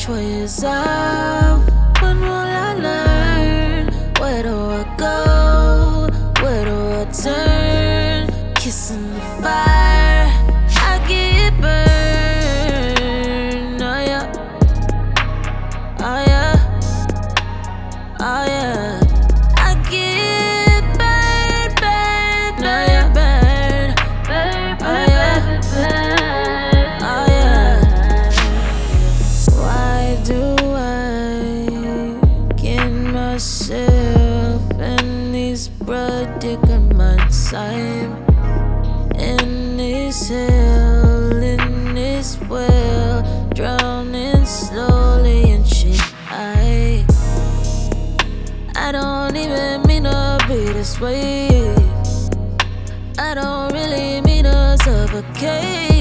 Which way is up? When will I learn? Where do I go? Where do I turn? Kissing the fire, I get burned. Oh yeah, oh yeah, oh yeah. I get burned, burned, burned, burned. Oh yeah, oh yeah. Why do I get myself in these predicaments? I'm in this hell, in this well, drowning slowly in shit. I don't even mean to be this way. I don't really mean to suffocate.